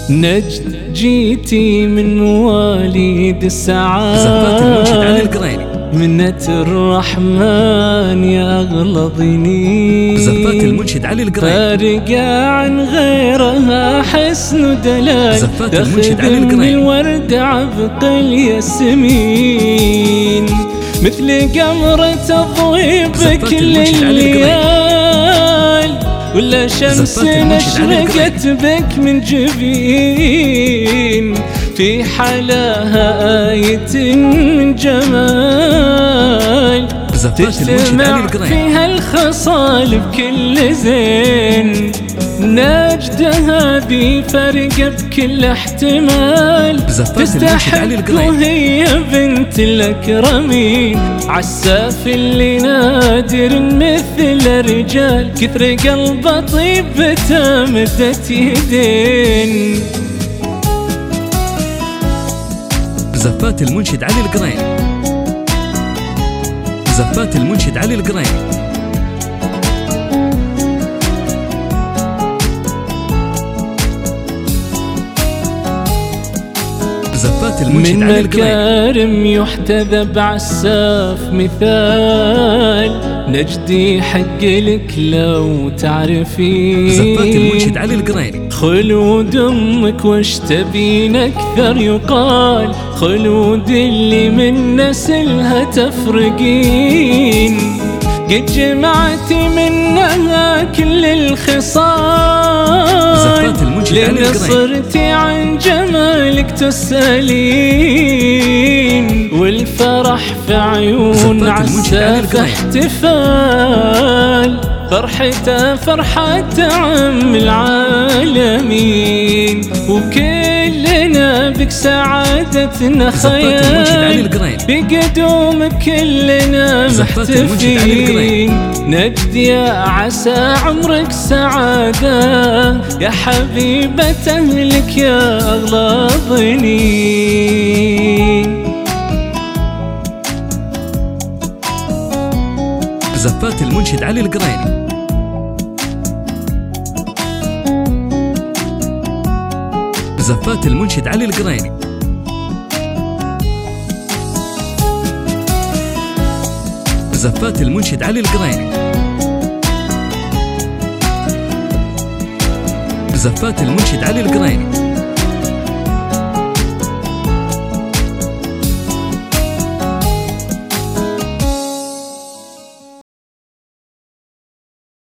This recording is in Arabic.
نجد جيتي من مواليد السعاد، منة الرحمن يا أغلى ضنين. زفات المنشد علي القريني، فارقة عن غيرها حسن ودلال، تخدمني الورد عبق الياسمين، مثل قمرة تضوي بكل الليال، ولا شمس أشرقت بك من جبين، في حلاها آية من جمال، تجتمع فيها الخصال بكل زين، نجدها بفرق بكل احتمال، تستحق وهي بنت الأكرمين، عالساف اللي نادر مثل الرجال، كثر قلبه طيب بتمدت يدين. زفات المنشد علي القريني، زفات المنشد علي القريني. زفات المنشد علي القريني، من مكارم يحتذى بعساف مثال، نجدي حق لك لو تعرفين. زفات المنشد علي القريني، خلود امك وش تبين اكثر يقال، خلود اللي من نسلها تفرقين، قد جمعتي منها كل الخصال، لأن صرتي عن جمالك تسألين، والفرح في عيون عساف احتفال، فرحته فرحة عم العالمين، وكلنا بك سعادتنا خيال، بقدومك كلنا محتفين، نجد يا عسى عمرك سعادة، يا حبيبة أهلك يا أغلى ضنين. زفات المنشد علي القريني، زفات المنشد علي القريني. زفات المنشد علي القريني، زفات المنشد علي القريني.